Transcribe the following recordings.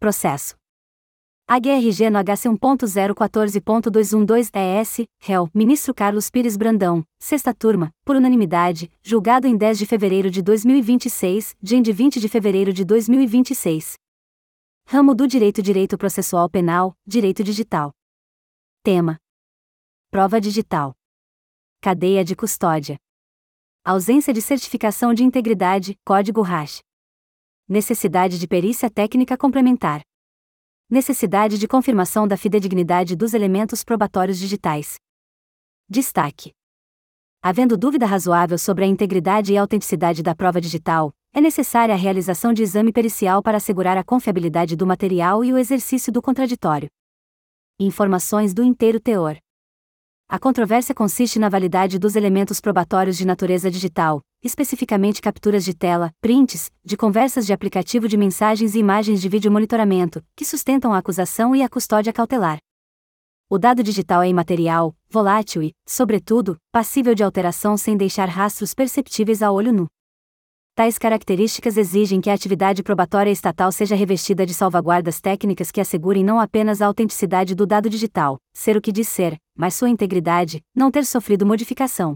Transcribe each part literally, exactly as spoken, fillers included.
Processo. A G R G no H C um ponto zero quatorze ponto duzentos e doze E S, réu, ministro Carlos Pires Brandão, sexta turma, por unanimidade, julgado em dez de fevereiro de dois mil e vinte e seis, dia de vinte de fevereiro de dois mil e vinte e seis. Ramo do Direito Direito Processual Penal, Direito Digital. Tema: Prova digital. Cadeia de custódia. Ausência de certificação de integridade, Código Hash. Necessidade de perícia técnica complementar. Necessidade de confirmação da fidedignidade dos elementos probatórios digitais. Destaque: havendo dúvida razoável sobre a integridade e autenticidade da prova digital, é necessária a realização de exame pericial para assegurar a confiabilidade do material e o exercício do contraditório. Informações do inteiro teor. A controvérsia consiste na validade dos elementos probatórios de natureza digital, especificamente capturas de tela, prints, de conversas de aplicativo de mensagens e imagens de vídeo monitoramento, que sustentam a acusação e a custódia cautelar. O dado digital é imaterial, volátil e, sobretudo, passível de alteração sem deixar rastros perceptíveis a olho nu. Tais características exigem que a atividade probatória estatal seja revestida de salvaguardas técnicas que assegurem não apenas a autenticidade do dado digital, ser o que diz ser, mas sua integridade, não ter sofrido modificação.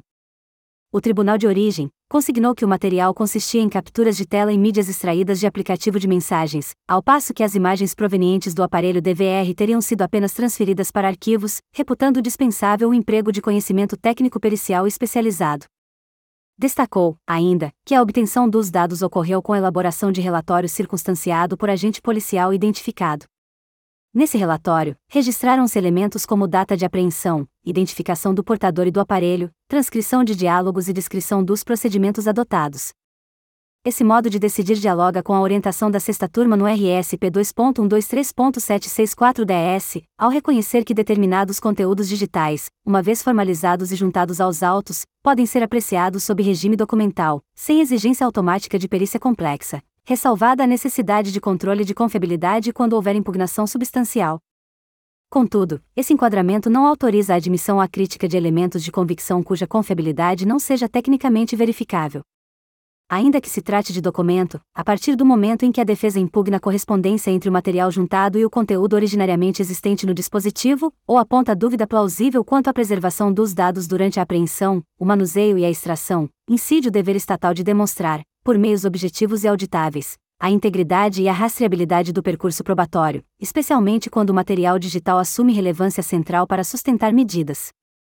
O Tribunal de Origem consignou que o material consistia em capturas de tela e mídias extraídas de aplicativo de mensagens, ao passo que as imagens provenientes do aparelho D V R teriam sido apenas transferidas para arquivos, reputando dispensável o emprego de conhecimento técnico pericial especializado. Destacou, ainda, que a obtenção dos dados ocorreu com elaboração de relatório circunstanciado por agente policial identificado. Nesse relatório, registraram-se elementos como data de apreensão, identificação do portador e do aparelho, transcrição de diálogos e descrição dos procedimentos adotados. Esse modo de decidir dialoga com a orientação da sexta turma no R S P dois ponto cento e vinte e três ponto setecentos e sessenta e quatro D S, ao reconhecer que determinados conteúdos digitais, uma vez formalizados e juntados aos autos, podem ser apreciados sob regime documental, sem exigência automática de perícia complexa, ressalvada a necessidade de controle de confiabilidade quando houver impugnação substancial. Contudo, esse enquadramento não autoriza a admissão à crítica de elementos de convicção cuja confiabilidade não seja tecnicamente verificável. Ainda que se trate de documento, a partir do momento em que a defesa impugna a correspondência entre o material juntado e o conteúdo originariamente existente no dispositivo, ou aponta dúvida plausível quanto à preservação dos dados durante a apreensão, o manuseio e a extração, incide o dever estatal de demonstrar, por meios objetivos e auditáveis, a integridade e a rastreabilidade do percurso probatório, especialmente quando o material digital assume relevância central para sustentar medidas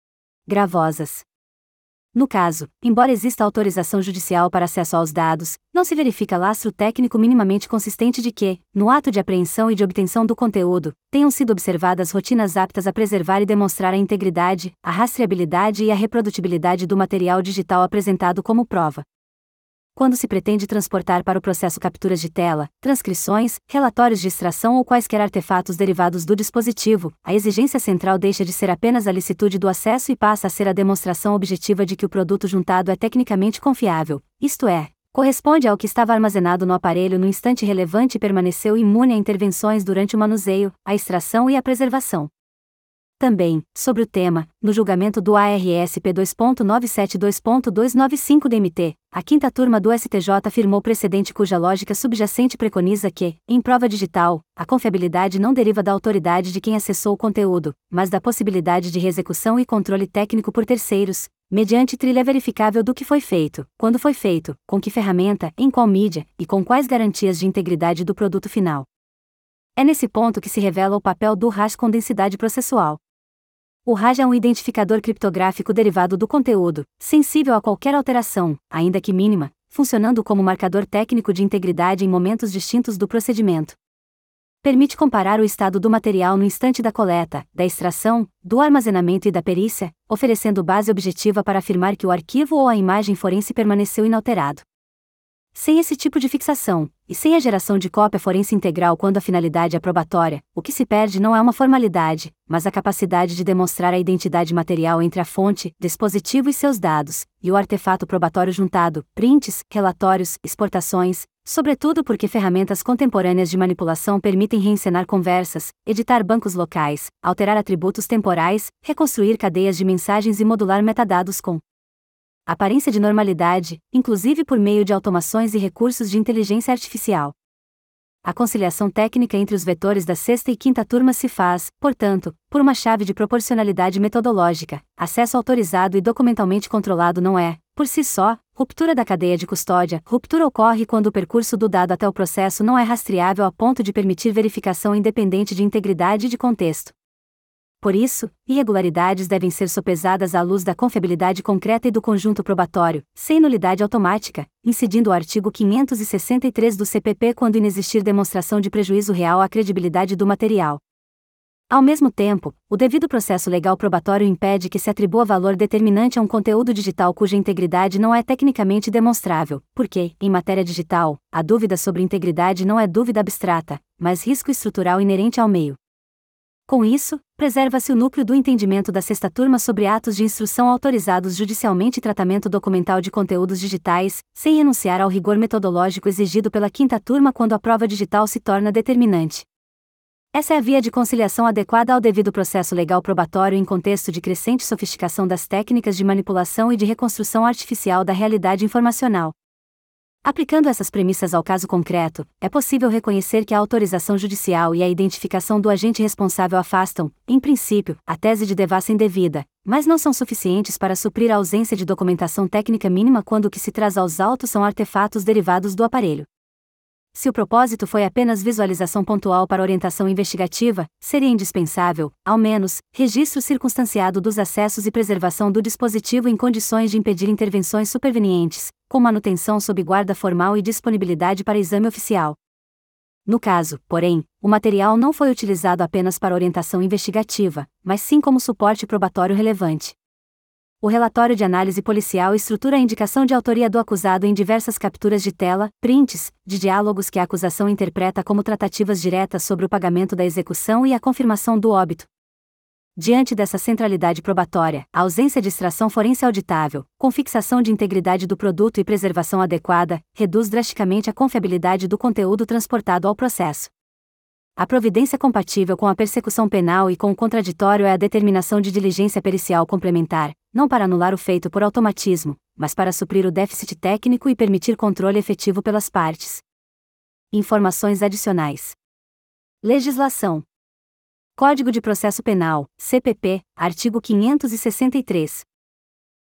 gravosas. No caso, embora exista autorização judicial para acesso aos dados, não se verifica lastro técnico minimamente consistente de que, no ato de apreensão e de obtenção do conteúdo, tenham sido observadas rotinas aptas a preservar e demonstrar a integridade, a rastreabilidade e a reprodutibilidade do material digital apresentado como prova. Quando se pretende transportar para o processo capturas de tela, transcrições, relatórios de extração ou quaisquer artefatos derivados do dispositivo, a exigência central deixa de ser apenas a licitude do acesso e passa a ser a demonstração objetiva de que o produto juntado é tecnicamente confiável, isto é, corresponde ao que estava armazenado no aparelho no instante relevante e permaneceu imune a intervenções durante o manuseio, a extração e a preservação. Também, sobre o tema, no julgamento do A R S P dois ponto novecentos e setenta e dois ponto duzentos e noventa e cinco D M T, a quinta turma do S T J afirmou precedente cuja lógica subjacente preconiza que, em prova digital, a confiabilidade não deriva da autoridade de quem acessou o conteúdo, mas da possibilidade de reexecução e controle técnico por terceiros, mediante trilha verificável do que foi feito, quando foi feito, com que ferramenta, em qual mídia, e com quais garantias de integridade do produto final. É nesse ponto que se revela o papel do hash com densidade processual. O hash é um identificador criptográfico derivado do conteúdo, sensível a qualquer alteração, ainda que mínima, funcionando como marcador técnico de integridade em momentos distintos do procedimento. Permite comparar o estado do material no instante da coleta, da extração, do armazenamento e da perícia, oferecendo base objetiva para afirmar que o arquivo ou a imagem forense permaneceu inalterado. Sem esse tipo de fixação, e sem a geração de cópia forense integral quando a finalidade é probatória, o que se perde não é uma formalidade, mas a capacidade de demonstrar a identidade material entre a fonte, dispositivo e seus dados, e o artefato probatório juntado, prints, relatórios, exportações, sobretudo porque ferramentas contemporâneas de manipulação permitem reencenar conversas, editar bancos locais, alterar atributos temporais, reconstruir cadeias de mensagens e modular metadados com aparência de normalidade, inclusive por meio de automações e recursos de inteligência artificial. A conciliação técnica entre os vetores da sexta e quinta turma se faz, portanto, por uma chave de proporcionalidade metodológica. Acesso autorizado e documentalmente controlado não é, por si só, ruptura da cadeia de custódia. Ruptura ocorre quando o percurso do dado até o processo não é rastreável a ponto de permitir verificação independente de integridade e de contexto. Por isso, irregularidades devem ser sopesadas à luz da confiabilidade concreta e do conjunto probatório, sem nulidade automática, incidindo o artigo quinhentos e sessenta e três do C P P quando inexistir demonstração de prejuízo real à credibilidade do material. Ao mesmo tempo, o devido processo legal probatório impede que se atribua valor determinante a um conteúdo digital cuja integridade não é tecnicamente demonstrável, porque, em matéria digital, a dúvida sobre integridade não é dúvida abstrata, mas risco estrutural inerente ao meio. Com isso, preserva-se o núcleo do entendimento da sexta turma sobre atos de instrução autorizados judicialmente e tratamento documental de conteúdos digitais, sem renunciar ao rigor metodológico exigido pela quinta turma quando a prova digital se torna determinante. Essa é a via de conciliação adequada ao devido processo legal probatório em contexto de crescente sofisticação das técnicas de manipulação e de reconstrução artificial da realidade informacional. Aplicando essas premissas ao caso concreto, é possível reconhecer que a autorização judicial e a identificação do agente responsável afastam, em princípio, a tese de devassa indevida, mas não são suficientes para suprir a ausência de documentação técnica mínima quando o que se traz aos autos são artefatos derivados do aparelho. Se o propósito foi apenas visualização pontual para orientação investigativa, seria indispensável, ao menos, registro circunstanciado dos acessos e preservação do dispositivo em condições de impedir intervenções supervenientes, com manutenção sob guarda formal e disponibilidade para exame oficial. No caso, porém, o material não foi utilizado apenas para orientação investigativa, mas sim como suporte probatório relevante. O relatório de análise policial estrutura a indicação de autoria do acusado em diversas capturas de tela, prints, de diálogos que a acusação interpreta como tratativas diretas sobre o pagamento da execução e a confirmação do óbito. Diante dessa centralidade probatória, a ausência de extração forense auditável, com fixação de integridade do produto e preservação adequada, reduz drasticamente a confiabilidade do conteúdo transportado ao processo. A providência compatível com a persecução penal e com o contraditório é a determinação de diligência pericial complementar, não para anular o feito por automatismo, mas para suprir o déficit técnico e permitir controle efetivo pelas partes. Informações adicionais. Legislação. Código de Processo Penal, C P P, artigo quinhentos e sessenta e três.